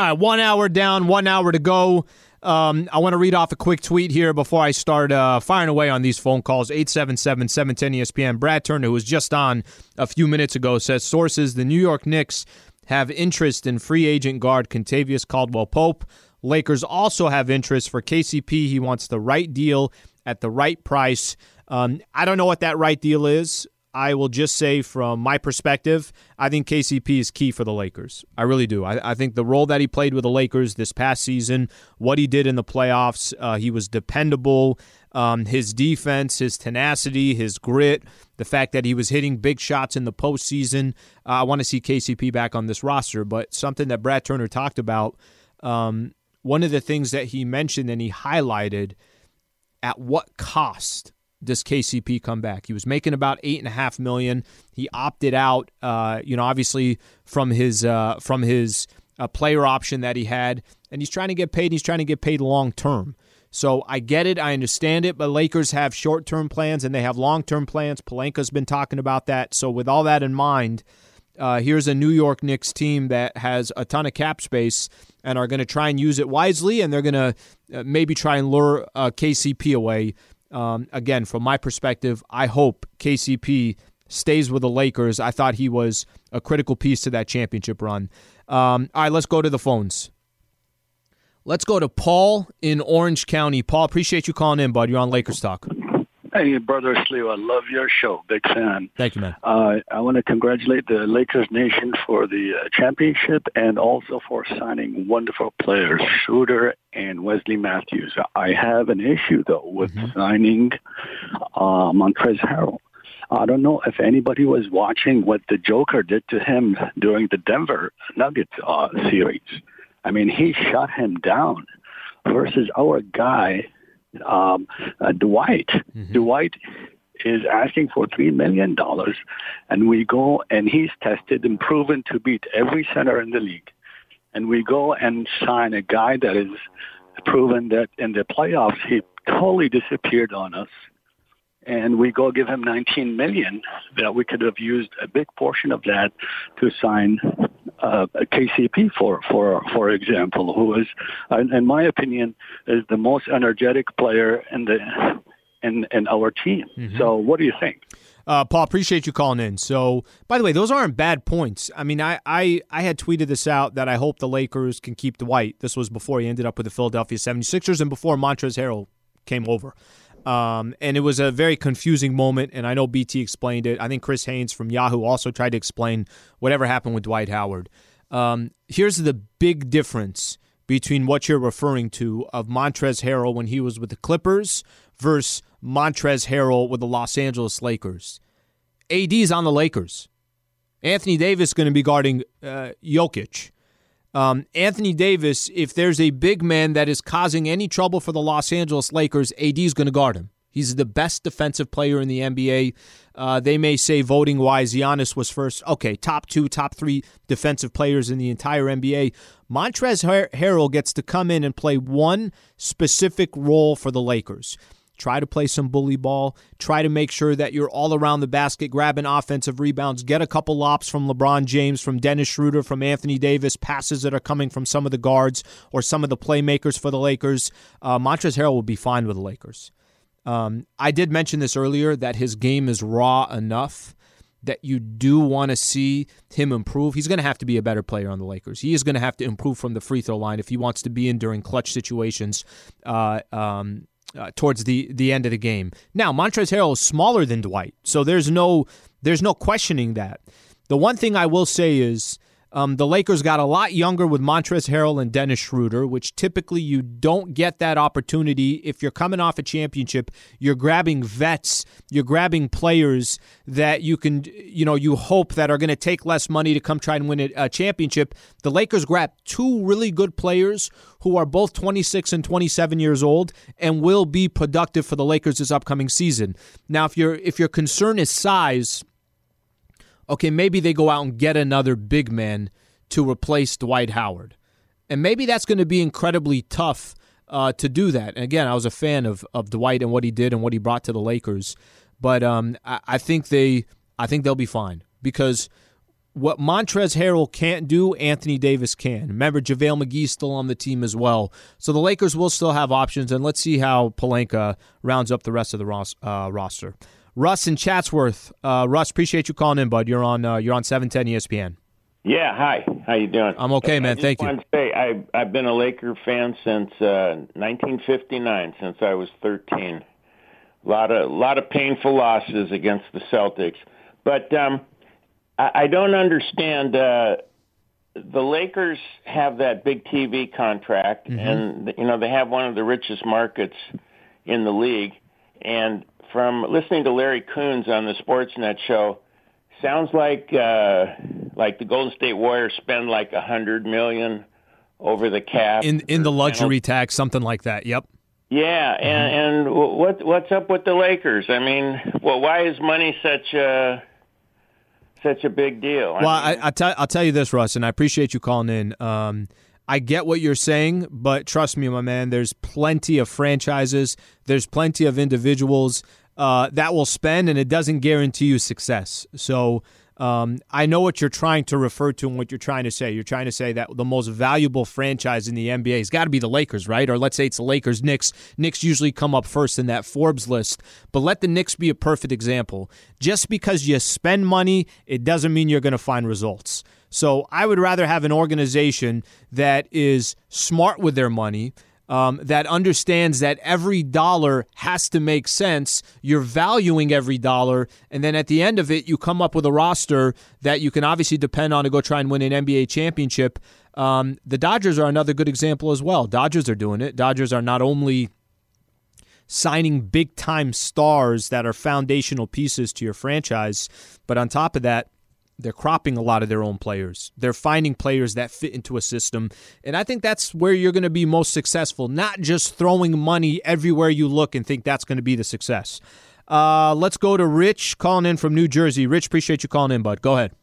All right, 1 hour down, 1 hour to go. I want to read off a quick tweet here before I start firing away on these phone calls. 877-710-ESPN. Brad Turner, who was just on a few minutes ago, says, sources, the New York Knicks have interest in free agent guard Kentavious Caldwell-Pope. Lakers also have interest for KCP. He wants the right deal at the right price. I don't know what that right deal is. I will just say from my perspective, I think KCP is key for the Lakers. I really do. I think the role that he played with the Lakers this past season, what he did in the playoffs, he was dependable. His defense, his tenacity, his grit, the fact that he was hitting big shots in the postseason. I want to see KCP back on this roster. But something that Brad Turner talked about, one of the things that he mentioned and he highlighted, at what cost does KCP come back? He was making about $8.5 million. He opted out, obviously from his player option that he had, and he's trying to get paid. He's trying to get paid long term. So I get it, I understand it, but Lakers have short term plans and they have long term plans. Pelinka's been talking about that. So with all that in mind, here's a New York Knicks team that has a ton of cap space and are going to try and use it wisely, and they're going to maybe try and lure KCP away. Again, from my perspective, I hope KCP stays with the Lakers. I thought he was a critical piece to that championship run. All right, let's go to the phones. Let's go to Paul in Orange County. Paul, appreciate you calling in, bud. You're on Lakers Talk. Hey, Brother Slew, I love your show. Big fan. Thank you, man. I want to congratulate the Lakers Nation for the championship and also for signing wonderful players, Schroeder and Wesley Matthews. I have an issue, though, with signing Montrezl Harrell. I don't know if anybody was watching what the Joker did to him during the Denver Nuggets series. I mean, he shut him down versus our guy, Dwight. Dwight is asking for $3 million, and we go, and he's tested and proven to beat every center in the league. And we go and sign a guy that is proven that in the playoffs he totally disappeared on us. And we go give him $19 million that we could have used a big portion of that to sign KCP for example, who is, in my opinion, is the most energetic player in our team. So, what do you think? Paul, appreciate you calling in. So, by the way, those aren't bad points. I mean, I had tweeted this out that I hope the Lakers can keep Dwight. This was before he ended up with the Philadelphia 76ers and before Montrezl Harrell came over. And it was a very confusing moment, and I know BT explained it. I think Chris Haynes from Yahoo also tried to explain whatever happened with Dwight Howard. Here's the big difference between what you're referring to of Montrezl Harrell when he was with the Clippers versus Montrezl Harrell with the Los Angeles Lakers. AD's on the Lakers. Anthony Davis is going to be guarding Jokic. Anthony Davis, if there's a big man that is causing any trouble for the Los Angeles Lakers, AD is going to guard him. He's the best defensive player in the NBA. They may say voting-wise, Giannis was first. Okay, top 2, top 3 defensive players in the entire NBA. Montrezl Harrell gets to come in and play one specific role for the Lakers. Try to play some bully ball. Try to make sure that you're all around the basket, grabbing offensive rebounds. Get a couple lobs from LeBron James, from Dennis Schroeder, from Anthony Davis, passes that are coming from some of the guards or some of the playmakers for the Lakers. Montrezl Harrell will be fine with the Lakers. I did mention this earlier, that his game is raw enough that you do want to see him improve. He's going to have to be a better player on the Lakers. He is going to have to improve from the free throw line if he wants to be in during clutch situations towards the end of the game. Now, Montrezl Harrell is smaller than Dwight, so there's no questioning that. The one thing I will say is the Lakers got a lot younger with Montrezl Harrell and Dennis Schroeder, which typically you don't get that opportunity. If you're coming off a championship, you're grabbing vets, you're grabbing players that you can, you hope that are going to take less money to come try and win a championship. The Lakers grabbed 2 really good players who are both 26 and 27 years old and will be productive for the Lakers this upcoming season. Now, if your concern is size, okay, maybe they go out and get another big man to replace Dwight Howard. And maybe that's going to be incredibly tough to do that. And again, I was a fan of Dwight and what he did and what he brought to the Lakers. But I think they'll be fine because what Montrezl Harrell can't do, Anthony Davis can. Remember, JaVale McGee's still on the team as well. So the Lakers will still have options, and let's see how Pelinka rounds up the rest of the roster. Russ in Chatsworth. Russ, appreciate you calling in, bud. You're on 710 ESPN. Yeah, hi. How you doing? I'm okay, man. Thank you. I just wanted to say I've been a Laker fan since 1959, since I was 13. A lot of painful losses against the Celtics, but I don't understand. The Lakers have that big TV contract, and they have one of the richest markets in the league. And from listening to Larry Coons on the Sportsnet show, sounds like the Golden State Warriors spend like $100 million over the cap in the luxury tax, something like that. Yep. Yeah, and what's up with the Lakers? I mean, why is money such a big deal? Well, I'll tell you this, Russ, and I appreciate you calling in. I get what you're saying, but trust me, my man, there's plenty of franchises, there's plenty of individuals that will spend, and it doesn't guarantee you success. So I know what you're trying to refer to and what you're trying to say. You're trying to say that the most valuable franchise in the NBA has got to be the Lakers, right? Or let's say it's the Lakers, Knicks. Knicks usually come up first in that Forbes list. But let the Knicks be a perfect example. Just because you spend money, it doesn't mean you're going to find results. So I would rather have an organization that is smart with their money, that understands that every dollar has to make sense. You're valuing every dollar, and then at the end of it, you come up with a roster that you can obviously depend on to go try and win an NBA championship. The Dodgers are another good example as well. Dodgers are doing it. Dodgers are not only signing big-time stars that are foundational pieces to your franchise, but on top of that, they're cropping a lot of their own players. They're finding players that fit into a system. And I think that's where you're going to be most successful, not just throwing money everywhere you look and think that's going to be the success. Let's go to Rich calling in from New Jersey. Rich, appreciate you calling in, bud. Go ahead.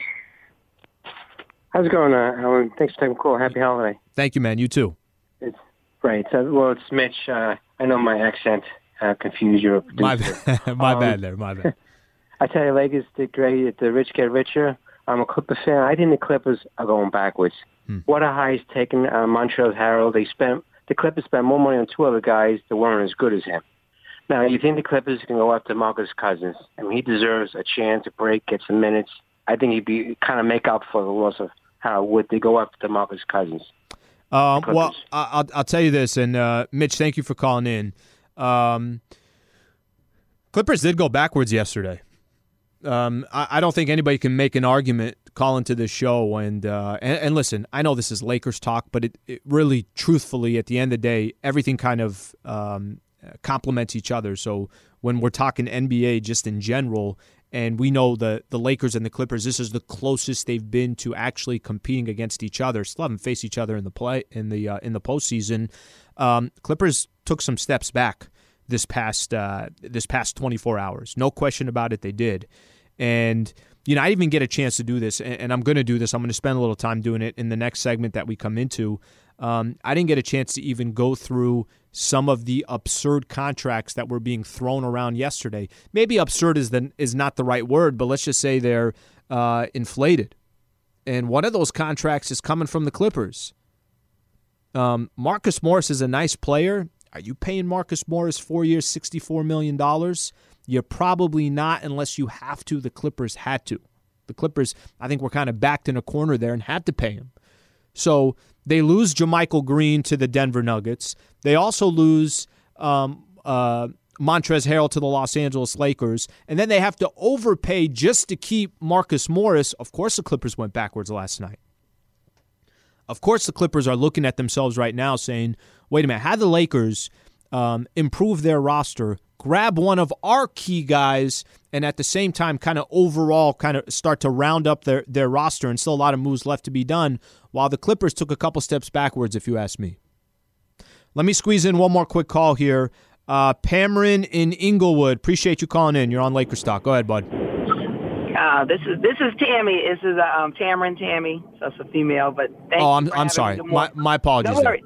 How's it going, Alan? Thanks for taking the call. Happy holiday. Thank you, man. You too. It's great. It's Mitch. I know my accent confused your producer. My bad there. My bad. I tell you, Lakers did great. The rich get richer. I'm a Clippers fan. I think the Clippers are going backwards. What a high he's taken Montrezl Harrell. The Clippers spent more money on two other guys that weren't as good as him. Now, you think the Clippers can go after Marcus Cousins? I mean, he deserves a chance to break, get some minutes. I think he'd be kind of make up for the loss of Harrell would they go after Marcus Cousins. Well, I'll tell you this, and Mitch, thank you for calling in. Clippers did go backwards yesterday. I don't think anybody can make an argument calling to this show. And listen, I know this is Lakers talk, but it really, truthfully, at the end of the day, everything kind of complements each other. So when we're talking NBA just in general, and we know the Lakers and the Clippers, this is the closest they've been to actually competing against each other. Still haven't faced each other in the postseason. Clippers took some steps back this past 24 hours. No question about it, they did. And, I didn't even get a chance to do this, and I'm going to do this. I'm going to spend a little time doing it in the next segment that we come into. I didn't get a chance to even go through some of the absurd contracts that were being thrown around yesterday. Maybe absurd is not the right word, but let's just say they're inflated. And one of those contracts is coming from the Clippers. Marcus Morris is a nice player. Are you paying Marcus Morris 4 years, $64 million? You're probably not unless you have to. The Clippers had to. The Clippers, I think, were kind of backed in a corner there and had to pay him. So they lose JaMychal Green to the Denver Nuggets. They also lose Montrezl Harrell to the Los Angeles Lakers. And then they have to overpay just to keep Marcus Morris. Of course the Clippers went backwards last night. Of course the Clippers are looking at themselves right now saying, wait a minute, had the Lakers improve their roster, grab one of our key guys, and at the same time kind of overall kind of start to round up their roster, and still a lot of moves left to be done, while the Clippers took a couple steps backwards, if you ask me. Let me squeeze in one more quick call here. Pamrin in Inglewood, appreciate you calling in. You're on Lakers Talk. Go ahead, bud. This is Tammy. This is Tamron Tammy. So it's a female, but I'm sorry. My apologies.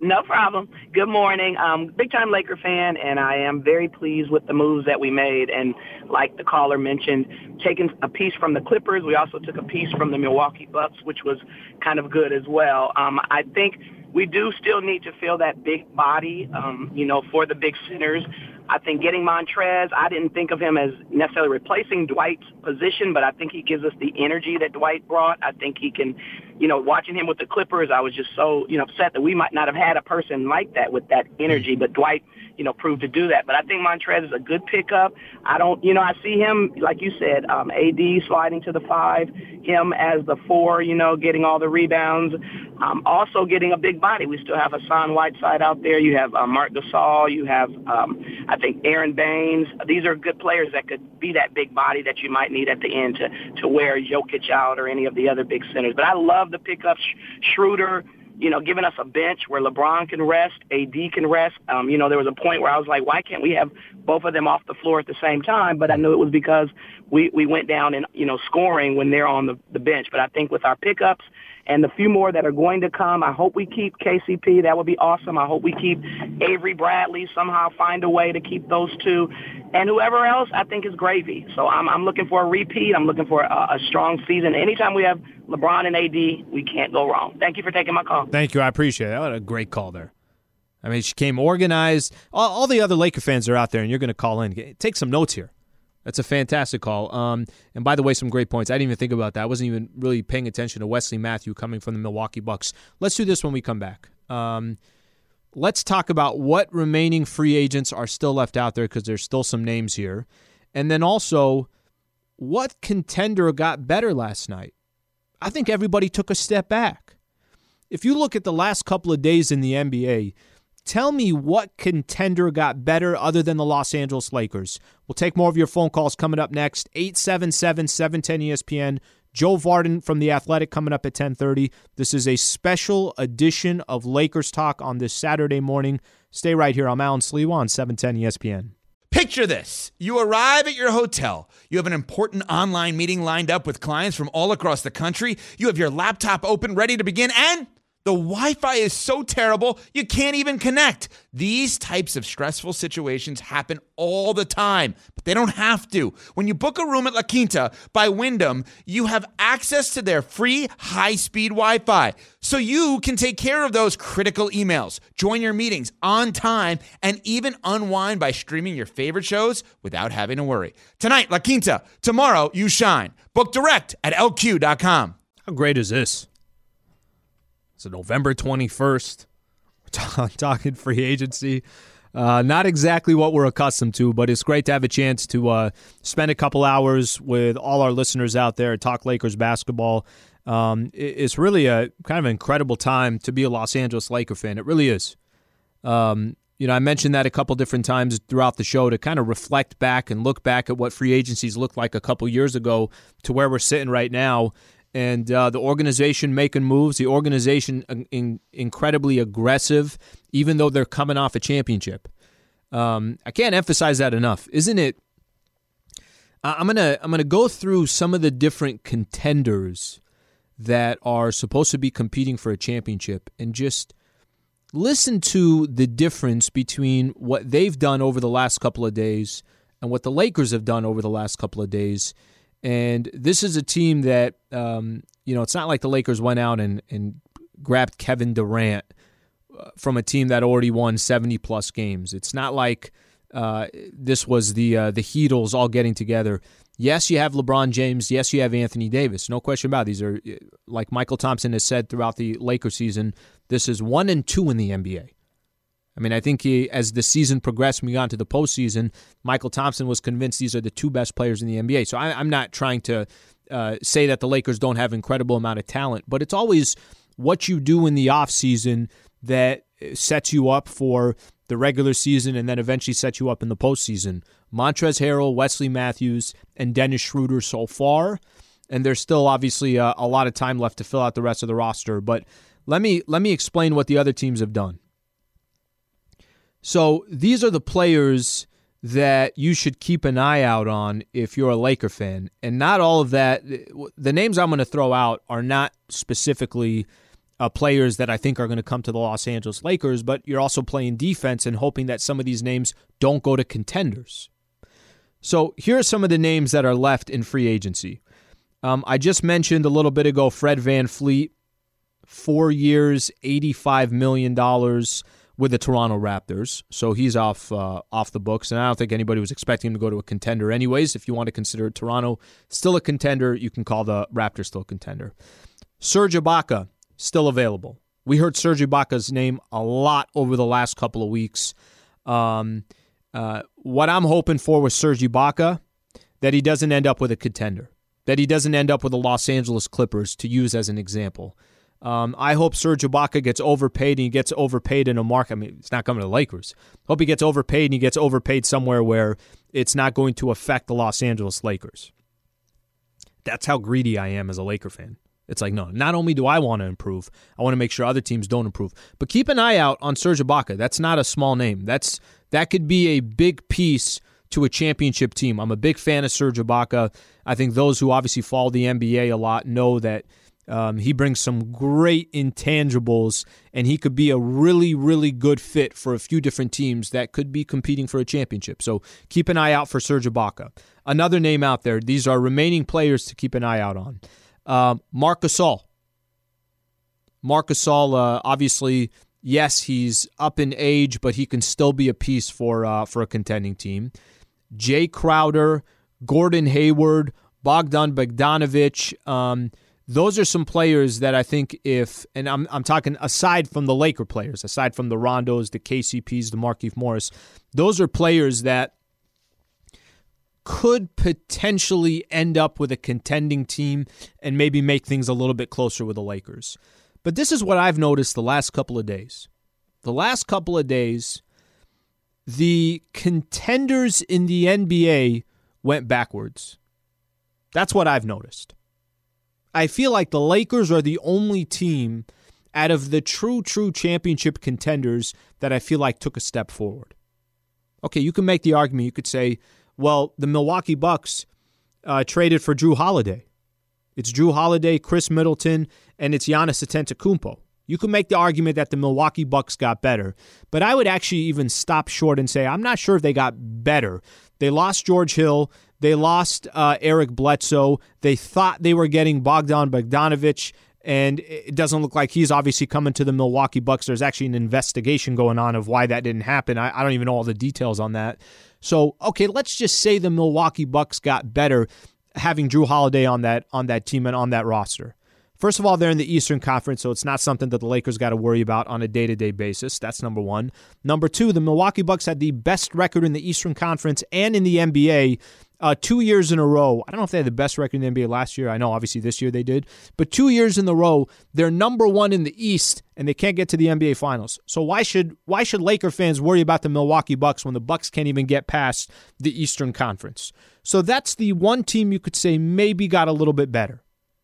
No problem. Good morning. Big-time Laker fan, and I am very pleased with the moves that we made. And like the caller mentioned, taking a piece from the Clippers, we also took a piece from the Milwaukee Bucks, which was kind of good as well. I think we do still need to fill that big body, for the big centers. I think getting Montrez, I didn't think of him as necessarily replacing Dwight's position, but I think he gives us the energy that Dwight brought. I think he can, watching him with the Clippers, I was just so, upset that we might not have had a person like that with that energy, but Dwight, proved to do that. But I think Montrez is a good pickup. I see him, like you said, AD sliding to the 5, him as the 4, getting all the rebounds, also getting a big body. We still have Hassan Whiteside out there. You have Marc Gasol. You have, I think, Aaron Baines. These are good players that could be that big body that you might need at the end to wear Jokic out or any of the other big centers. But I love the pickup. Schroeder, giving us a bench where LeBron can rest, AD can rest. There was a point where I was like, why can't we have both of them off the floor at the same time? But I knew it was because we went down in, scoring when they're on the bench. But I think with our pickups and the few more that are going to come, I hope we keep KCP. That would be awesome. I hope we keep Avery Bradley, somehow find a way to keep those two. And whoever else, I think, is gravy. So I'm looking for a repeat. I'm looking for a strong season. Anytime we have LeBron and AD, we can't go wrong. Thank you for taking my call. Thank you. I appreciate it. What a great call there. I mean, she came organized. All the other Laker fans are out there, and you're going to call in. Take some notes here. That's a fantastic call. And by the way, some great points. I didn't even think about that. I wasn't even really paying attention to Wesley Matthews coming from the Milwaukee Bucks. Let's do this when we come back. Let's talk about what remaining free agents are still left out there, because there's still some names here. And then also, what contender got better last night? I think everybody took a step back. If you look at the last couple of days in the NBA, tell me what contender got better other than the Los Angeles Lakers. We'll take more of your phone calls coming up next. 877-710-ESPN. Joe Vardon from The Athletic coming up at 10:30. This is a special edition of Lakers Talk on this Saturday morning. Stay right here. I'm Alan Slewa on 710 ESPN. Picture this. You arrive at your hotel. You have an important online meeting lined up with clients from all across the country. You have your laptop open, ready to begin, and the Wi-Fi is so terrible, you can't even connect. These types of stressful situations happen all the time, but they don't have to. When you book a room at La Quinta by Wyndham, you have access to their free high-speed Wi-Fi, so you can take care of those critical emails, join your meetings on time, and even unwind by streaming your favorite shows without having to worry. Tonight, La Quinta. Tomorrow, you shine. Book direct at LQ.com. How great is this? So November 21st, we're talking free agency. Not exactly what we're accustomed to, but it's great to have a chance to spend a couple hours with all our listeners out there, talk Lakers basketball. It's really a kind of incredible time to be a Los Angeles Laker fan. It really is. I mentioned that a couple different times throughout the show to kind of reflect back and look back at what free agencies looked like a couple years ago to where we're sitting right now. And the organization making moves, the organization incredibly aggressive, even though they're coming off a championship. I can't emphasize that enough, isn't it? I'm gonna go through some of the different contenders that are supposed to be competing for a championship, and just listen to the difference between what they've done over the last couple of days and what the Lakers have done over the last couple of days. And this is a team that, it's not like the Lakers went out and grabbed Kevin Durant from a team that already won 70-plus games. It's not like this was the Heatles all getting together. Yes, you have LeBron James. Yes, you have Anthony Davis. No question about it. These are, like Michael Thompson has said throughout the Lakers season, this is 1 and 2 in the NBA. I mean, I think as the season progressed and we got into the postseason, Michael Thompson was convinced these are the two best players in the NBA. So I'm not trying to say that the Lakers don't have an incredible amount of talent, but it's always what you do in the offseason that sets you up for the regular season and then eventually sets you up in the postseason. Montrezl Harrell, Wesley Matthews, and Dennis Schroeder so far, and there's still obviously a lot of time left to fill out the rest of the roster. But let me explain what the other teams have done. So these are the players that you should keep an eye out on if you're a Laker fan. And not all of that, the names I'm going to throw out are not specifically players that I think are going to come to the Los Angeles Lakers, but you're also playing defense and hoping that some of these names don't go to contenders. So here are some of the names that are left in free agency. I just mentioned a little bit ago Fred VanVleet, 4 years, $85 million with the Toronto Raptors. So he's off the books, and I don't think anybody was expecting him to go to a contender anyways. If you want to consider Toronto still a contender, you can call the Raptors still a contender. Serge Ibaka, still available. We heard Serge Ibaka's name a lot over the last couple of weeks. What I'm hoping for with Serge Ibaka, that he doesn't end up with a contender, that he doesn't end up with the Los Angeles Clippers, to use as an example. I hope Serge Ibaka gets overpaid, and he gets overpaid in a market. I mean, it's not coming to the Lakers. Hope he gets overpaid, and he gets overpaid somewhere where it's not going to affect the Los Angeles Lakers. That's how greedy I am as a Laker fan. It's like, no, not only do I want to improve, I want to make sure other teams don't improve. But keep an eye out on Serge Ibaka. That's not a small name. That could be a big piece to a championship team. I'm a big fan of Serge Ibaka. I think those who obviously follow the NBA a lot know that he brings some great intangibles, and he could be a really, really good fit for a few different teams that could be competing for a championship. So keep an eye out for Serge Ibaka. Another name out there, these are remaining players to keep an eye out on. Marc Gasol. Marc Gasol, obviously, yes, he's up in age, but he can still be a piece for a contending team. Jay Crowder, Gordon Hayward, Bogdan Bogdanovic. Those are some players that I think and I'm talking aside from the Laker players, aside from the Rondos, the KCPs, the Markieff Morris, those are players that could potentially end up with a contending team and maybe make things a little bit closer with the Lakers. But this is what I've noticed the last couple of days. The last couple of days, the contenders in the NBA went backwards. That's what I've noticed. I feel like the Lakers are the only team out of the true championship contenders that I feel like took a step forward. Okay, you can make the argument. You could say, well, the Milwaukee Bucks traded for Jrue Holiday. It's Jrue Holiday, Chris Middleton, and it's Giannis Antetokounmpo. You can make the argument that the Milwaukee Bucks got better, but I would actually even stop short and say I'm not sure if they got better. They lost George Hill. They lost Eric Bledsoe. They thought they were getting Bogdan Bogdanovic, and it doesn't look like he's obviously coming to the Milwaukee Bucks. There's actually an investigation going on of why that didn't happen. I don't even know all the details on that. So, okay, let's just say the Milwaukee Bucks got better having Jrue Holiday on that team and on that roster. First of all, they're in the Eastern Conference, so it's not something that the Lakers got to worry about on a day-to-day basis. That's number one. Number two, the Milwaukee Bucks had the best record in the Eastern Conference and in the NBA 2 years in a row. I don't know if they had the best record in the NBA last year. I know, obviously, this year they did. But 2 years in a row, they're number one in the East, and they can't get to the NBA Finals. So why should Laker fans worry about the Milwaukee Bucks when the Bucks can't even get past the Eastern Conference? So that's the one team you could say maybe got a little bit better.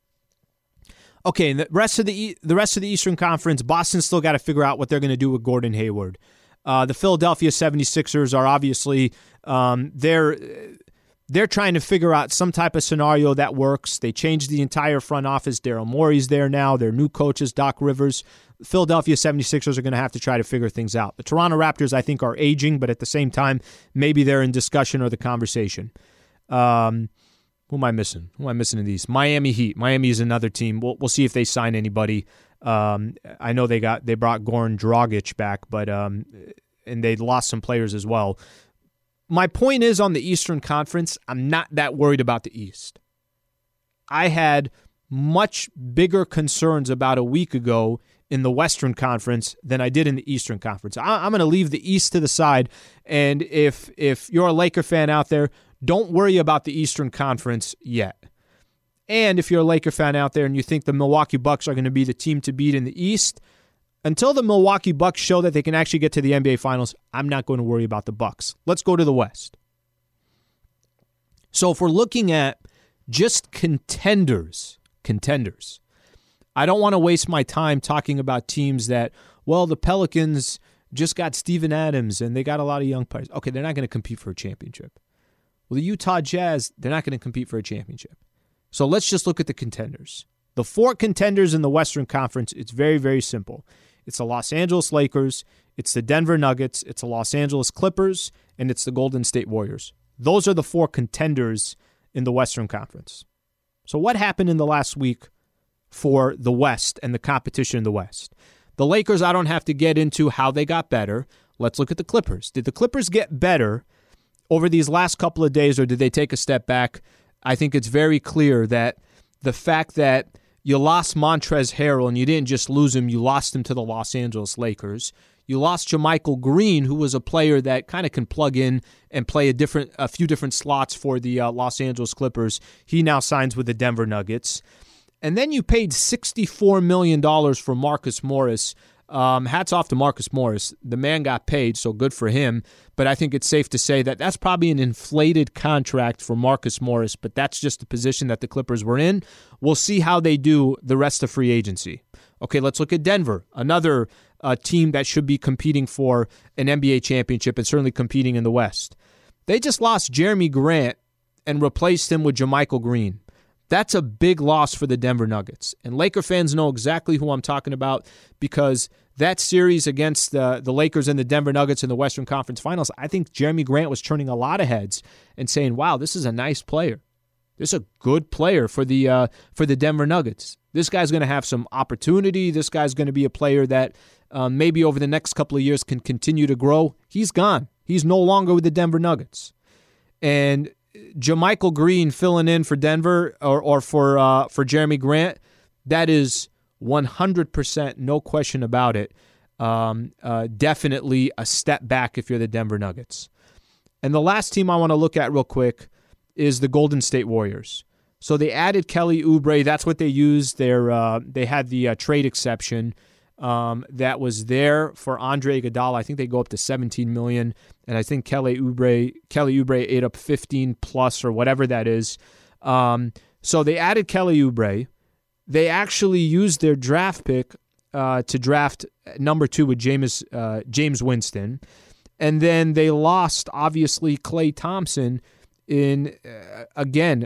Okay, and the rest of the Eastern Conference, Boston's still got to figure out what they're going to do with Gordon Hayward. The Philadelphia 76ers are obviously they're trying to figure out some type of scenario that works. They changed the entire front office. Daryl Morey's there now. Their new coach is Doc Rivers. The Philadelphia 76ers are going to have to try to figure things out. The Toronto Raptors, I think, are aging, but at the same time, maybe they're in discussion or the conversation. Who am I missing? Who am I missing in these? Miami Heat. Miami is another team. We'll see if they sign anybody. I know they brought Goran Dragic back, but and they lost some players as well. My point is on the Eastern Conference, I'm not that worried about the East. I had much bigger concerns about a week ago in the Western Conference than I did in the Eastern Conference. I'm going to leave the East to the side, and if you're a Laker fan out there, don't worry about the Eastern Conference yet. And if you're a Laker fan out there and you think the Milwaukee Bucks are going to be the team to beat in the East, until the Milwaukee Bucks show that they can actually get to the NBA Finals, I'm not going to worry about the Bucks. Let's go to the West. So if we're looking at just contenders, I don't want to waste my time talking about teams that, well, the Pelicans just got Steven Adams and they got a lot of young players. Okay, they're not going to compete for a championship. Well, the Utah Jazz, they're not going to compete for a championship. So let's just look at the contenders. The 4 contenders in the Western Conference, it's very, very simple. It's the Los Angeles Lakers, it's the Denver Nuggets, it's the Los Angeles Clippers, and it's the Golden State Warriors. Those are the 4 contenders in the Western Conference. So what happened in the last week for the West and the competition in the West? The Lakers, I don't have to get into how they got better. Let's look at the Clippers. Did the Clippers get better over these last couple of days, or did they take a step back? I think it's very clear that the fact that you lost Montrezl Harrell, and you didn't just lose him, you lost him to the Los Angeles Lakers. You lost JaMychal Green, who was a player that kind of can plug in and play a few different slots for the Los Angeles Clippers. He now signs with the Denver Nuggets. And then you paid $64 million for Marcus Morris. Hats off to Marcus Morris. The man got paid, so good for him. But I think it's safe to say that that's probably an inflated contract for Marcus Morris, but that's just the position that the Clippers were in. We'll see how they do the rest of free agency. Okay, let's look at Denver, another team that should be competing for an NBA championship and certainly competing in the West. They just lost Jeremy Grant and replaced him with JaMychal Green. That's a big loss for the Denver Nuggets. And Laker fans know exactly who I'm talking about because that series against the Lakers and the Denver Nuggets in the Western Conference Finals, I think Jeremy Grant was turning a lot of heads and saying, wow, this is a nice player. This is a good player for the Denver Nuggets. This guy's going to have some opportunity. This guy's going to be a player that maybe over the next couple of years can continue to grow. He's gone. He's no longer with the Denver Nuggets. And JaMychal Green filling in for Denver or for Jeremy Grant, that is 100%, no question about it, definitely a step back if you're the Denver Nuggets. And the last team I want to look at real quick is the Golden State Warriors. So they added Kelly Oubre. That's what they used. They had the trade exception that was there for Andre Iguodala. I think they go up to $17 million, and I think Kelly Oubre ate up 15 plus or whatever that is. So they added Kelly Oubre. They actually used their draft pick to draft number 2 with James Winston, and then they lost obviously Klay Thompson in again.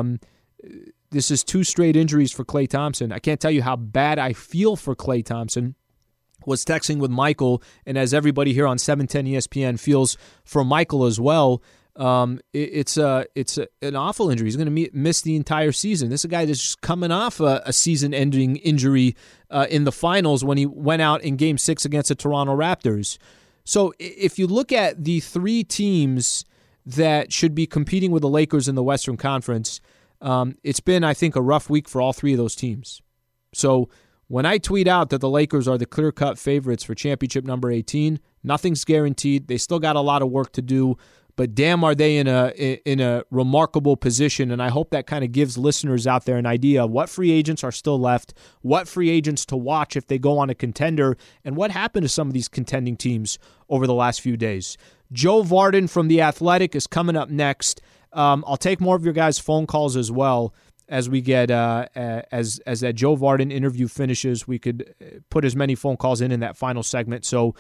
This is 2 straight injuries for Klay Thompson. I can't tell you how bad I feel for Klay Thompson. Was texting with Michael, and as everybody here on 710 ESPN feels for Michael as well, it's an awful injury. He's going to miss the entire season. This is a guy that's just coming off a season-ending injury in the finals when he went out in Game 6 against the Toronto Raptors. So if you look at the 3 teams that should be competing with the Lakers in the Western Conference, it's been, I think, a rough week for all 3 of those teams. So when I tweet out that the Lakers are the clear-cut favorites for championship number 18, nothing's guaranteed. They still got a lot of work to do, but damn are they in a remarkable position, and I hope that kind of gives listeners out there an idea of what free agents are still left, what free agents to watch if they go on a contender, and what happened to some of these contending teams over the last few days. Joe Vardon from The Athletic is coming up next. I'll take more of your guys' phone calls as well as we get as that Joe Vardon interview finishes. We could put as many phone calls in that final segment. So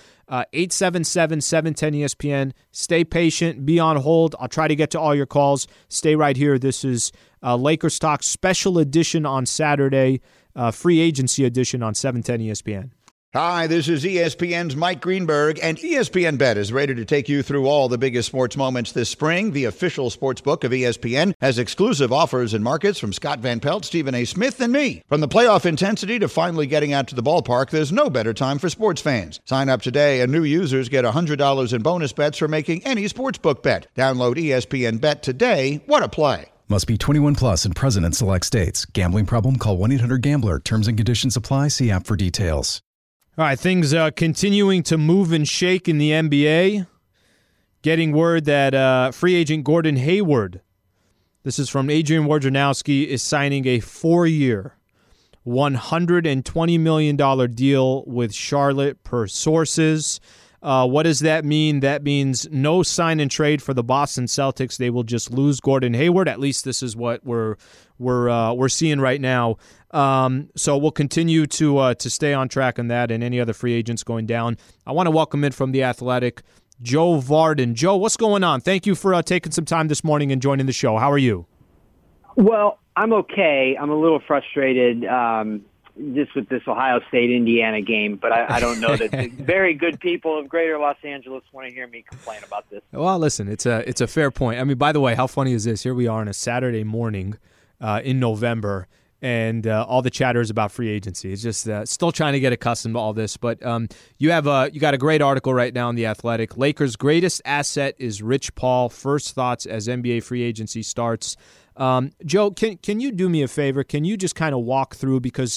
877-710-ESPN. Stay patient. Be on hold. I'll try to get to all your calls. Stay right here. This is Lakers Talk special edition on Saturday, free agency edition on 710 ESPN. Hi, this is ESPN's Mike Greenberg, and ESPN Bet is ready to take you through all the biggest sports moments this spring. The official sports book of ESPN has exclusive offers and markets from Scott Van Pelt, Stephen A. Smith, and me. From the playoff intensity to finally getting out to the ballpark, there's no better time for sports fans. Sign up today, and new users get $100 in bonus bets for making any sportsbook bet. Download ESPN Bet today. What a play. Must be 21 plus and present in select states. Gambling problem? Call 1-800-GAMBLER. Terms and conditions apply. See app for details. All right, things continuing to move and shake in the NBA. Getting word that free agent Gordon Hayward, this is from Adrian Wojnarowski, is signing a 4-year, $120 million deal with Charlotte per sources. What does that mean? That means no sign and trade for the Boston Celtics. They will just lose Gordon Hayward. At least this is what we're seeing right now. So we'll continue to stay on track on that and any other free agents going down. I want to welcome in from The Athletic, Joe Vardon. Joe, what's going on? Thank you for taking some time this morning and joining the show. How are you? Well, I'm okay. I'm a little frustrated just with this Ohio State-Indiana game, but I don't know that the very good people of Greater Los Angeles want to hear me complain about this. Well, listen, it's a fair point. I mean, by the way, how funny is this? Here we are on a Saturday morning in November, and all the chatter is about free agency. It's just still trying to get accustomed to all this. But you got a great article right now in The Athletic. Lakers' greatest asset is Rich Paul. First thoughts as NBA free agency starts. Joe, can you do me a favor? Can you just kind of walk through, because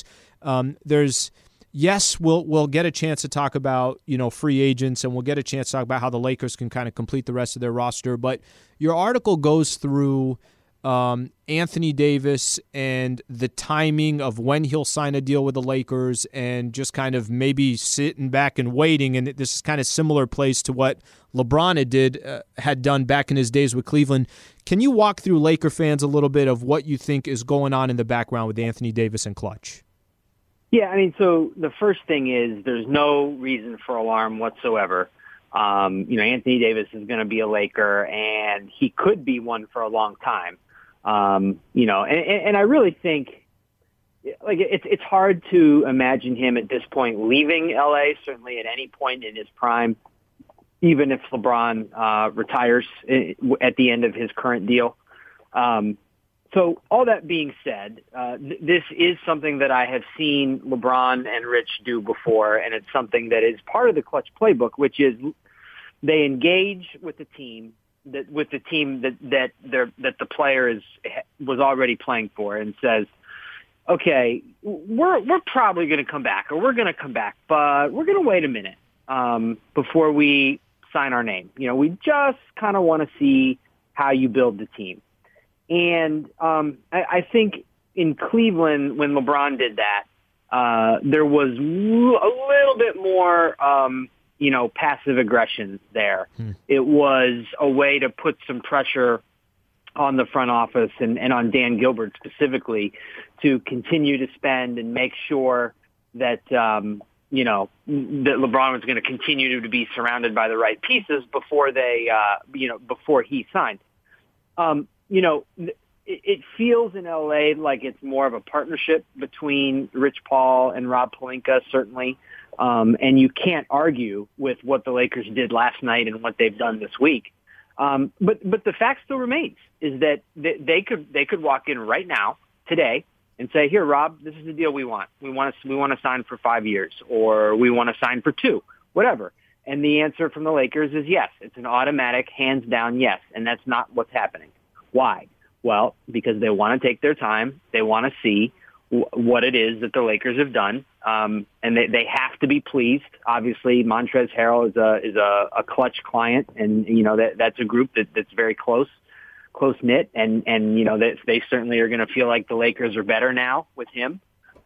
we'll get a chance to talk about, free agents, and we'll get a chance to talk about how the Lakers can kind of complete the rest of their roster. But your article goes through Anthony Davis and the timing of when he'll sign a deal with the Lakers, and just kind of maybe sitting back and waiting. And this is kind of similar place to what LeBron had done back in his days with Cleveland. Can you walk through, Laker fans, a little bit of what you think is going on in the background with Anthony Davis and Clutch? Yeah, I mean, so the first thing is there's no reason for alarm whatsoever. Anthony Davis is going to be a Laker, and he could be one for a long time. And I really think, like, it's hard to imagine him at this point leaving LA, certainly at any point in his prime, even if LeBron retires at the end of his current deal. So all that being said, this is something that I have seen LeBron and Rich do before, and it's something that is part of the Clutch playbook, which is they engage with the team that the player was already playing for, and says, okay, we're probably going to come back, or we're going to come back, but we're going to wait a minute before we sign our name. We just kind of want to see how you build the team. And I think in Cleveland, when LeBron did that, there was a little bit more, passive aggression there. It was a way to put some pressure on the front office and on Dan Gilbert specifically to continue to spend and make sure that, that LeBron was going to continue to be surrounded by the right pieces before before he signed. It feels in LA like it's more of a partnership between Rich Paul and Rob Pelinka, certainly. And you can't argue with what the Lakers did last night and what they've done this week. But the fact still remains is that they could walk in right now, today, and say, here, Rob, this is the deal we want. We want to sign for 5 years, or we want to sign for 2, whatever. And the answer from the Lakers is yes. It's an automatic, hands down yes. And that's not what's happening. Why? Well, because they want to take their time. They want to see what it is that the Lakers have done. And they have to be pleased. Obviously, Montrezl Harrell is a Clutch client, and that's a group that's very close knit, and they certainly are going to feel like the Lakers are better now with him.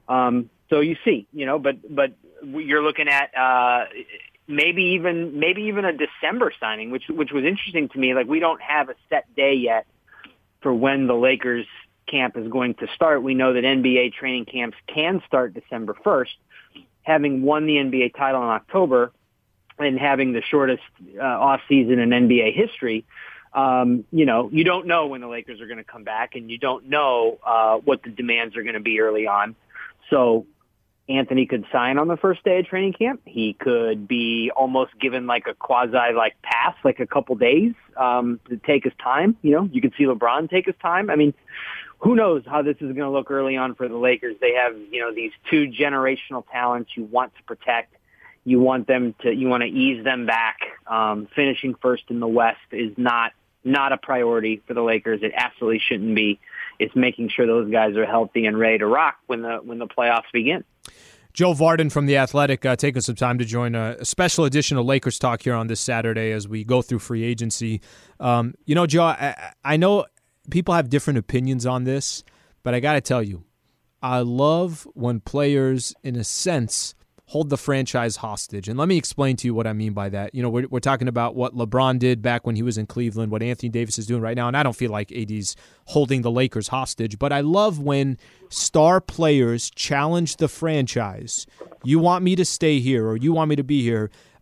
So you see, but you're looking at maybe even a December signing, which was interesting to me. Like, we don't have a set day yet for when the Lakers camp is going to start. We know that NBA training camps can start December 1st. Having won the NBA title in October and having the shortest off season in NBA history, you don't know when the Lakers are going to come back, and you don't know what the demands are going to be early on. So Anthony could sign on the first day of training camp. He could be almost given like a quasi pass, like a couple days to take his time. You could see LeBron take his time. I mean, who knows how this is going to look early on for the Lakers. They have, these 2 generational talents you want to protect. You want to ease them back. Finishing first in the West is not a priority for the Lakers. It absolutely shouldn't be. It's making sure those guys are healthy and ready to rock when the playoffs begin. Joe Vardon from The Athletic taking some time to join a special edition of Lakers Talk here on this Saturday as we go through free agency. Joe, I know people have different opinions on this, but I got to tell you, I love when players, in a sense, hold the franchise hostage. And let me explain to you what I mean by that. We're talking about what LeBron did back when he was in Cleveland, what Anthony Davis is doing right now, and I don't feel like AD's holding the Lakers hostage, but I love when star players challenge the franchise. You want me to stay here, or you want me to be here.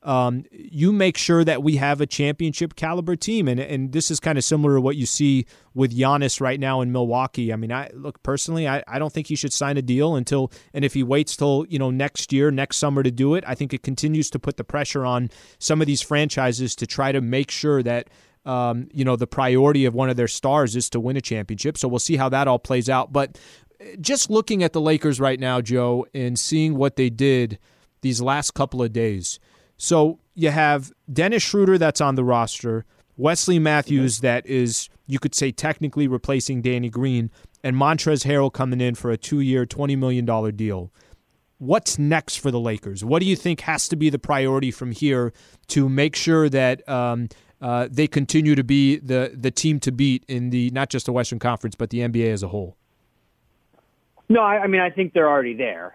you make sure that we have a championship caliber team. And this is kind of similar to what you see with Giannis right now in Milwaukee. I mean, I don't think he should sign a deal and if he waits till, next summer to do it, I think it continues to put the pressure on some of these franchises to try to make sure that, the priority of one of their stars is to win a championship. So we'll see how that all plays out. But just looking at the Lakers right now, Joe, and seeing what they did these last couple of days. So you have Dennis Schroeder that's on the roster, Wesley Matthews that is, you could say, technically replacing Danny Green, and Montrezl Harrell coming in for a 2-year, $20 million deal. What's next for the Lakers? What do you think has to be the priority from here to make sure that they continue to be the team to beat in the not just the Western Conference, but the NBA as a whole? No, I think they're already there.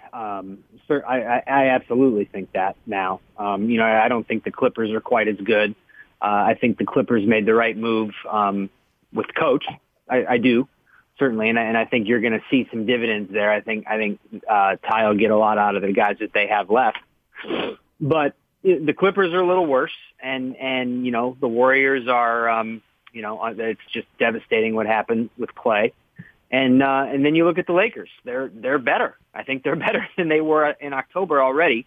I absolutely think that now. I don't think the Clippers are quite as good. I think the Clippers made the right move with coach. I do, certainly, and I think you're going to see some dividends there. I think Ty will get a lot out of the guys that they have left. But the Clippers are a little worse, and the Warriors are, it's just devastating what happened with Clay. And then you look at the Lakers. They're better. I think they're better than they were in October already.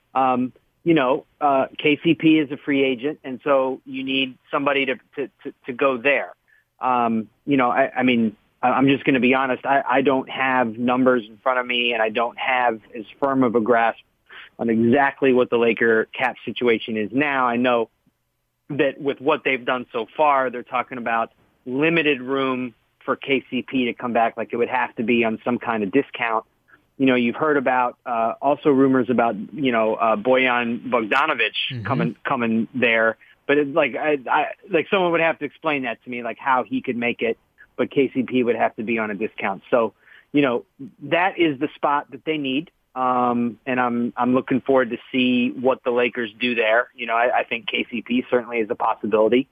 KCP is a free agent, and so you need somebody to go there. I'm just going to be honest. I don't have numbers in front of me, and I don't have as firm of a grasp on exactly what the Laker cap situation is now. I know that with what they've done so far, they're talking about limited room for KCP to come back, like it would have to be on some kind of discount. You've heard about also rumors about Bojan Bogdanovic coming there, but it's like like someone would have to explain that to me, like how he could make it, but KCP would have to be on a discount. So that is the spot that they need, and I'm looking forward to see what the Lakers do there. I think KCP certainly is a possibility.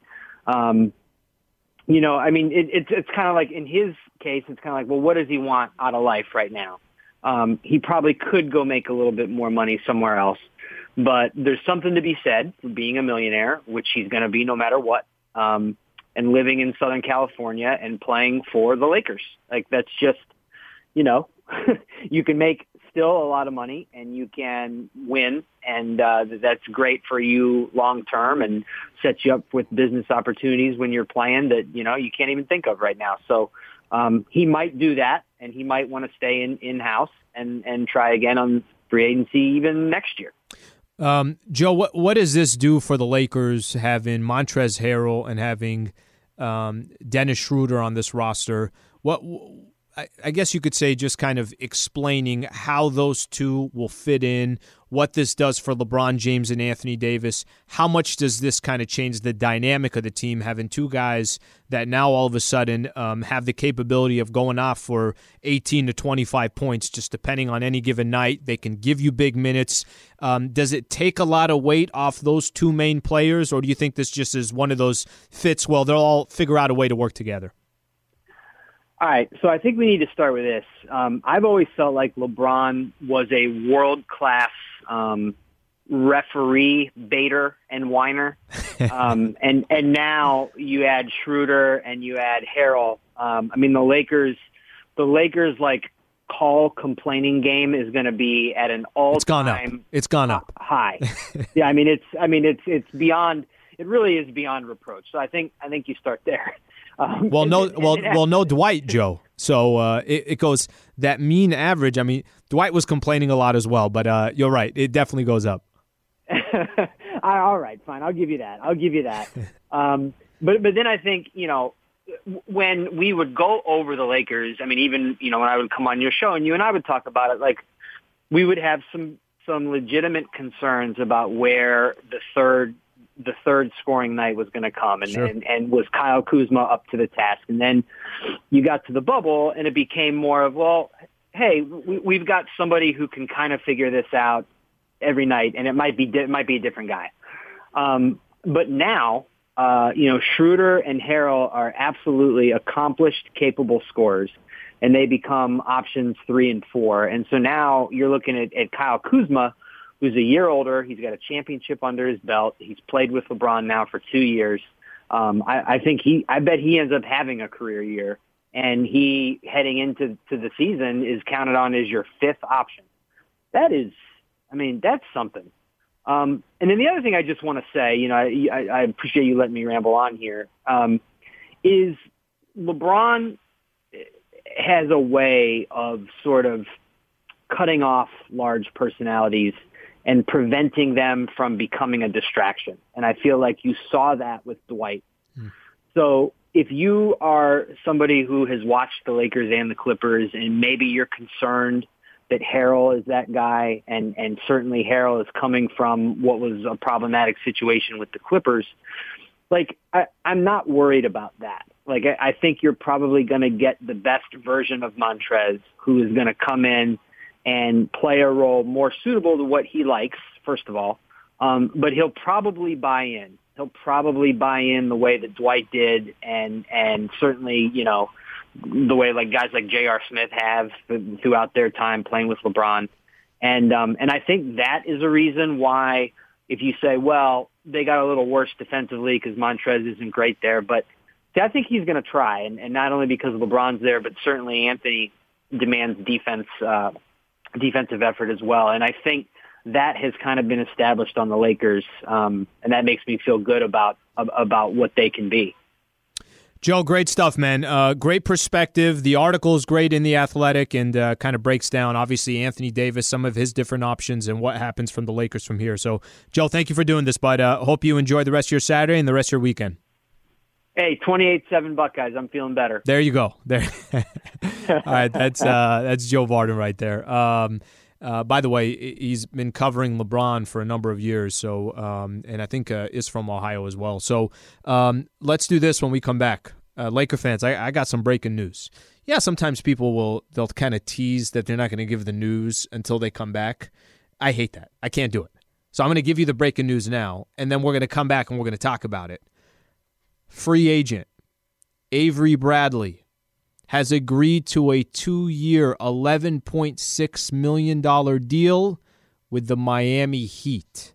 It's kind of like in his case, it's kind of like, well, what does he want out of life right now? He probably could go make a little bit more money somewhere else, but there's something to be said for being a millionaire, which he's going to be no matter what, and living in Southern California and playing for the Lakers. Like that's just, you can make still a lot of money and you can win, and that's great for you long term and sets you up with business opportunities when you're playing that you can't even think of right now. So he might do that, and he might want to stay in-house and try again on free agency even next year. Joe, what does this do for the Lakers having Montrezl Harrell and having Dennis Schroeder on this roster? I guess you could say just kind of explaining how those two will fit in, what this does for LeBron James and Anthony Davis. How much does this kind of change the dynamic of the team, having two guys that now all of a sudden have the capability of going off for 18 to 25 points, just depending on any given night. They can give you big minutes. Does it take a lot of weight off those two main players, or do you think this just is one of those fits, well, they'll all figure out a way to work together? All right, so I think we need to start with this. I've always felt like LeBron was a world-class referee, baiter, and whiner. And now you add Schroeder and you add Harrell. The Lakers like call complaining game is going to be at an all-time It's gone up high. Yeah, it's beyond. It really is beyond reproach. So I think you start there. No Dwight, Joe. So it goes that mean average. I mean, Dwight was complaining a lot as well, but you're right. It definitely goes up. All right, fine. I'll give you that. But then I think, when we would go over the Lakers, even, when I would come on your show and you and I would talk about it, like we would have some legitimate concerns about where the third scoring night was going to come, and, sure. and was Kyle Kuzma up to the task? And then you got to the bubble, and it became more of, well, hey, we've got somebody who can kind of figure this out every night, and it might be a different guy. But now, Schroeder and Harrell are absolutely accomplished, capable scorers, and they become options 3 and 4. And so now you're looking at Kyle Kuzma, who's a year older. He's got a championship under his belt. He's played with LeBron now for 2 years. I bet he ends up having a career year, and he heading into the season is counted on as your 5th option. That's something. And then the other thing I just want to say, I appreciate you letting me ramble on here, is LeBron has a way of sort of cutting off large personalities and preventing them from becoming a distraction. And I feel like you saw that with Dwight. So if you are somebody who has watched the Lakers and the Clippers, and maybe you're concerned that Harrell is that guy, and certainly Harrell is coming from what was a problematic situation with the Clippers, I'm not worried about that. I think you're probably going to get the best version of Montrez, who is going to come in and play a role more suitable to what he likes, first of all. But he'll probably buy in. He'll probably buy in the way that Dwight did, and certainly, the way guys like J.R. Smith have throughout their time playing with LeBron. And I think that is a reason why, if you say, well, they got a little worse defensively because Montrez isn't great there, but I think he's going to try, and not only because LeBron's there, but certainly Anthony demands defensive effort as well. And I think that has kind of been established on the Lakers, and that makes me feel good about what they can be. Joe, great stuff, man. Great perspective. The article is great in The Athletic and kind of breaks down, obviously, Anthony Davis, some of his different options and what happens from the Lakers from here. So, Joe, thank you for doing this, bud. Hope you enjoy the rest of your Saturday and the rest of your weekend. Hey, 28-7 Buckeyes. I'm feeling better. There you go. There. All right, that's Joe Vardon right there. By the way, he's been covering LeBron for a number of years, so and I think is from Ohio as well. So let's do this when we come back. Laker fans, I got some breaking news. Yeah, sometimes they'll kind of tease that they're not going to give the news until they come back. I hate that. I can't do it. So I'm going to give you the breaking news now, and then we're going to come back and we're going to talk about it. Free agent Avery Bradley has agreed to a 2-year, $11.6 million deal with the Miami Heat.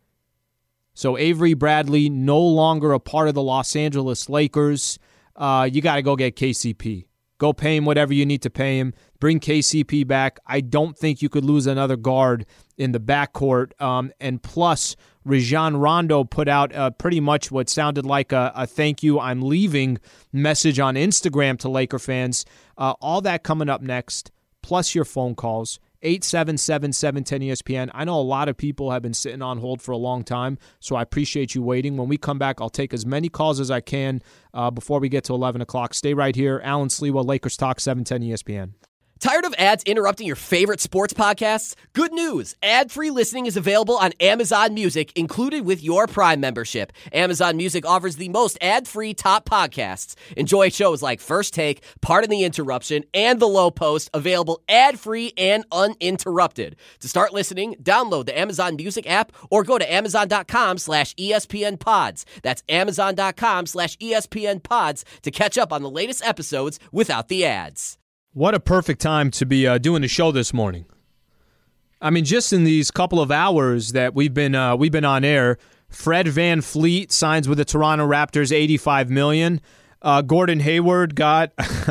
So Avery Bradley no longer a part of the Los Angeles Lakers. You got to go get KCP. Go pay him whatever you need to pay him. Bring KCP back. I don't think you could lose another guard in the backcourt. And plus, Rajon Rondo put out pretty much what sounded like a thank you, I'm leaving message on Instagram to Laker fans. All that coming up next, plus your phone calls. 877-710-ESPN. I know a lot of people have been sitting on hold for a long time, so I appreciate you waiting. When we come back, I'll take as many calls as I can before we get to 11 o'clock. Stay right here. Alan Sliwa, Lakers Talk, 710 ESPN. Tired of ads interrupting your favorite sports podcasts? Good news! Ad-free listening is available on Amazon Music, included with your Prime membership. Amazon Music offers the most ad-free top podcasts. Enjoy shows like First Take, Pardon the Interruption, and The Low Post, available ad-free and uninterrupted. To start listening, download the Amazon Music app or go to Amazon.com/ESPN Pods. That's Amazon.com/ESPN Pods to catch up on the latest episodes without the ads. What a perfect time to be doing the show this morning. I mean, just in these couple of hours that we've been on air, Fred VanVleet signs with the Toronto Raptors, $85 million. Gordon Hayward got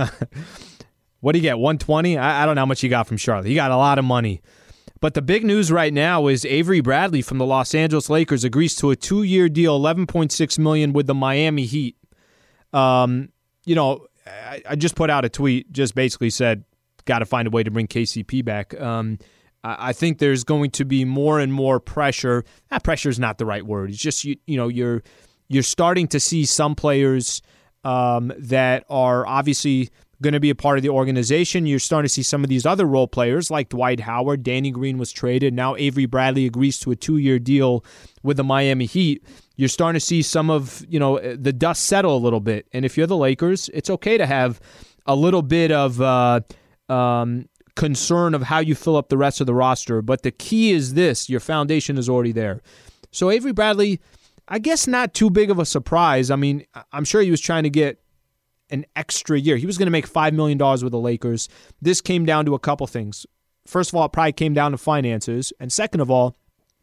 what did he get? $120? I don't know how much he got from Charlotte. He got a lot of money. But the big news right now is Avery Bradley from the Los Angeles Lakers agrees to a 2-year deal, $11.6 million with the Miami Heat. I just put out a tweet, just basically said, got to find a way to bring KCP back. I think there's going to be more and more pressure. Pressure is not the right word. It's just you're starting to see some players that are obviously going to be a part of the organization. You're starting to see some of these other role players like Dwight Howard. Danny Green was traded. Now Avery Bradley agrees to a 2-year deal with the Miami Heat. You're starting to see some of the dust settle a little bit. And if you're the Lakers, it's okay to have a little bit of concern of how you fill up the rest of the roster. But the key is this: your foundation is already there. So Avery Bradley, I guess not too big of a surprise. I mean, I'm sure he was trying to get an extra year. He was going to make $5 million with the Lakers. This came down to a couple things. First of all, it probably came down to finances. And second of all,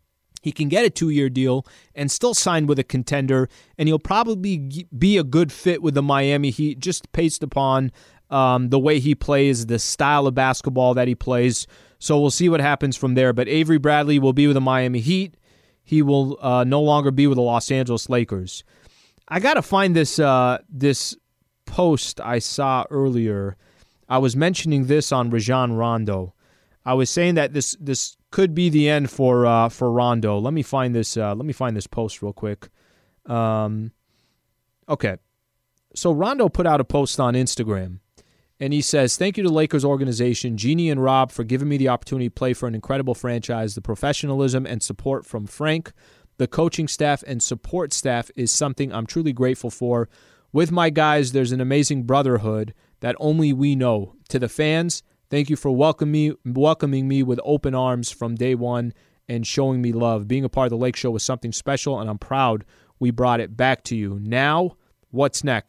He can get a 2-year deal and still sign with a contender, and he'll probably be a good fit with the Miami Heat, just based upon the way he plays, the style of basketball that he plays. So we'll see what happens from there. But Avery Bradley will be with the Miami Heat. He will no longer be with the Los Angeles Lakers. I got to find this this post I saw earlier. I was mentioning this on Rajon Rondo. I was saying that this could be the end for Rondo. Let me find this post real quick. Okay. So Rondo put out a post on Instagram, and he says, "Thank you to Lakers organization, Jeannie and Rob, for giving me the opportunity to play for an incredible franchise. The professionalism and support from Frank, the coaching staff, and support staff is something I'm truly grateful for. With my guys, there's an amazing brotherhood that only we know. To the fans, thank you for welcoming me with open arms from day one and showing me love. Being a part of the Lake Show was something special, and I'm proud we brought it back to you. Now, what's next? ...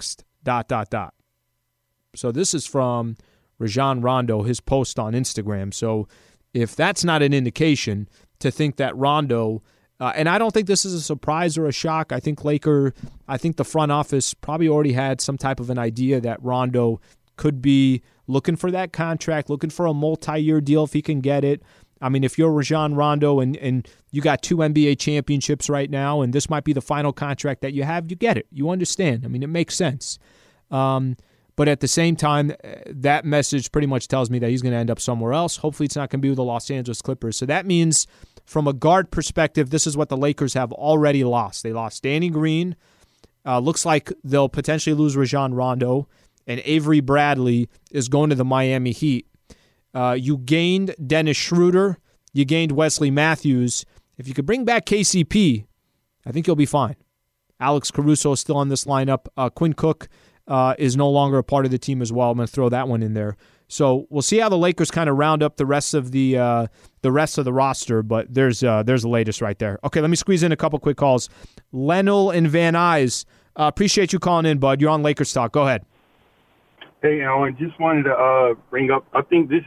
So this is from Rajon Rondo, his post on Instagram. So if that's not an indication to think that Rondo, and I don't think this is a surprise or a shock. I think the front office probably already had some type of an idea that Rondo could be looking for that contract, looking for a multi-year deal if he can get it. I mean, if you're Rajon Rondo and you got 2 NBA championships right now, and this might be the final contract that you have, you get it. You understand. I mean, it makes sense. But at the same time, that message pretty much tells me that he's going to end up somewhere else. Hopefully it's not going to be with the Los Angeles Clippers. So that means from a guard perspective, this is what the Lakers have already lost. They lost Danny Green. Looks like they'll potentially lose Rajon Rondo. And Avery Bradley is going to the Miami Heat. You gained Dennis Schroeder. You gained Wesley Matthews. If you could bring back KCP, I think you'll be fine. Alex Caruso is still on this lineup. Quinn Cook is no longer a part of the team as well. I'm going to throw that one in there. So we'll see how the Lakers kind of round up the rest of the roster. But there's the latest right there. Okay, let me squeeze in a couple quick calls. Lennell and Van Nuys, appreciate you calling in, bud. You're on Lakers Talk. Go ahead. Hey, Alan, just wanted to bring up. I think this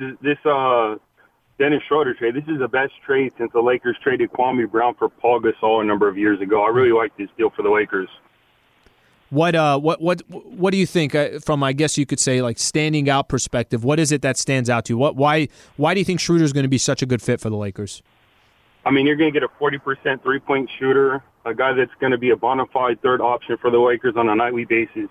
Dennis Schroeder trade. This is the best trade since the Lakers traded Kwame Brown for Paul Gasol a number of years ago. I really like this deal for the Lakers. What do you think from, I guess you could say, like, standing out perspective? What is it that stands out to you? Why do you think Schroeder's going to be such a good fit for the Lakers? I mean, you're going to get a 40% three-point shooter, a guy that's going to be a bona fide third option for the Lakers on a nightly basis.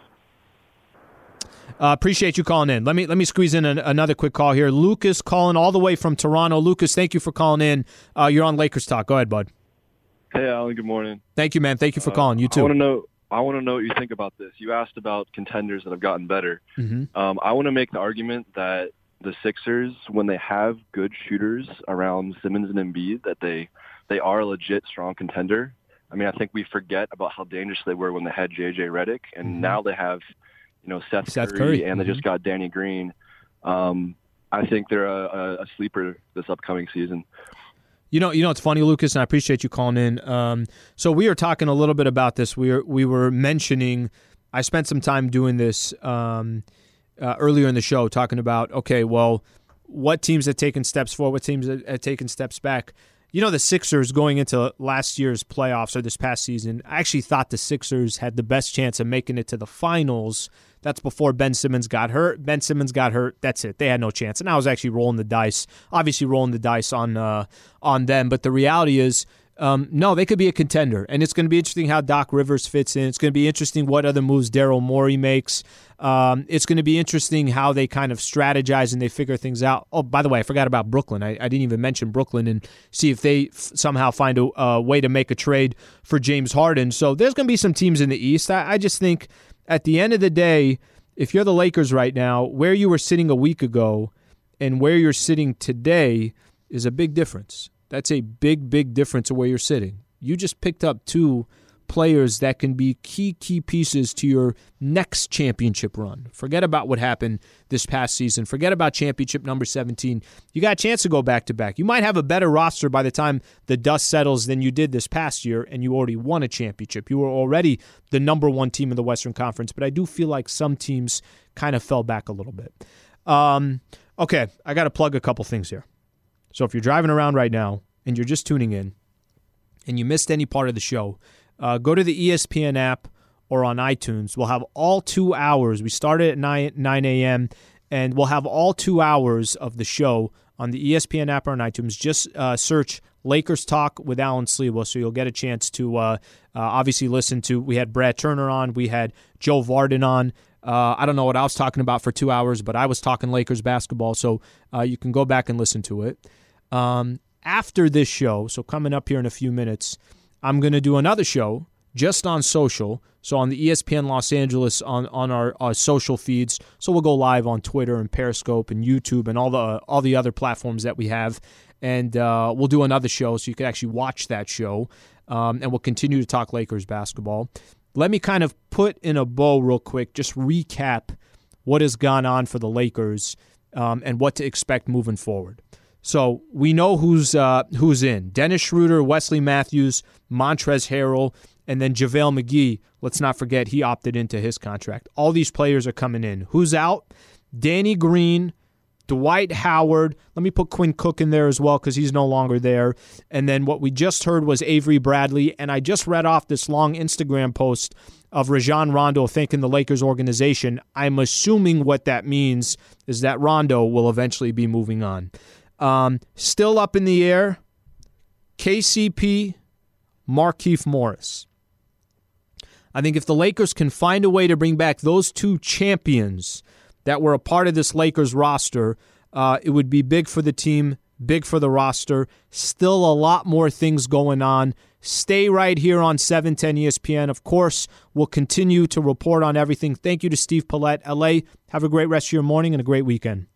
Appreciate you calling in. Let me squeeze in another quick call here. Lucas calling all the way from Toronto. Lucas, thank you for calling in. You're on Lakers Talk. Go ahead, bud. Hey, Alan. Good morning. Thank you, man. Thank you for calling. You too. I want to know what you think about this. You asked about contenders that have gotten better. Mm-hmm. I want to make the argument that the Sixers, when they have good shooters around Simmons and Embiid, that they are a legit strong contender. I mean, I think we forget about how dangerous they were when they had J.J. Redick, and now they have, Seth Curry, and they just got Danny Green. I think they're a sleeper this upcoming season. You know, it's funny, Lucas, and I appreciate you calling in. So we were talking a little bit about this. We were mentioning, I spent some time doing this earlier in the show, talking about, okay, well, what teams have taken steps forward, what teams have taken steps back. The Sixers going into last year's playoffs or this past season, I actually thought the Sixers had the best chance of making it to the finals. That's before Ben Simmons got hurt. Ben Simmons got hurt. That's it. They had no chance. And I was actually rolling the dice on them. But the reality is, no, they could be a contender. And it's going to be interesting how Doc Rivers fits in. It's going to be interesting what other moves Daryl Morey makes. It's going to be interesting how they kind of strategize and they figure things out. Oh, by the way, I forgot about Brooklyn. I didn't even mention Brooklyn and see if they somehow find a way to make a trade for James Harden. So there's going to be some teams in the East. I just think at the end of the day, if you're the Lakers right now, where you were sitting a week ago and where you're sitting today is a big difference. That's a big, big difference of where you're sitting. You just picked up 2 players that can be key pieces to your next championship run. Forget about what happened this past season. Forget about championship number 17. You got a chance to go back-to-back. You might have a better roster by the time the dust settles than you did this past year, and you already won a championship. You were already the number 1 team in the Western Conference, but I do feel like some teams kind of fell back a little bit. Okay, I got to plug a couple things here. So if you're driving around right now and you're just tuning in, and you missed any part of the show, go to the ESPN app or on iTunes. We'll have all 2 hours. We started at 9 a.m., and we'll have all 2 hours of the show on the ESPN app or on iTunes. Just search Lakers Talk with Alan Sliwa, so you'll get a chance to obviously listen to. We had Brad Turner on. We had Joe Vardon on. I don't know what I was talking about for 2 hours, but I was talking Lakers basketball, so you can go back and listen to it. After this show, so coming up here in a few minutes, I'm going to do another show just on social, so on the ESPN Los Angeles on our social feeds. So we'll go live on Twitter and Periscope and YouTube and all the other platforms that we have, and we'll do another show so you can actually watch that show, and we'll continue to talk Lakers basketball. Let me kind of put in a bow real quick, just recap what has gone on for the Lakers and what to expect moving forward. So we know who's in. Dennis Schroeder, Wesley Matthews, Montrezl Harrell, and then JaVale McGee. Let's not forget he opted into his contract. All these players are coming in. Who's out? Danny Green, Dwight Howard. Let me put Quinn Cook in there as well because he's no longer there. And then what we just heard was Avery Bradley. And I just read off this long Instagram post of Rajon Rondo thanking the Lakers organization. I'm assuming what that means is that Rondo will eventually be moving on. Still up in the air, KCP, Markieff Morris. I think if the Lakers can find a way to bring back those two champions that were a part of this Lakers roster, it would be big for the team, big for the roster. Still a lot more things going on. Stay right here on 710 ESPN. Of course, we'll continue to report on everything. Thank you to Steve Paulette. LA, have a great rest of your morning and a great weekend.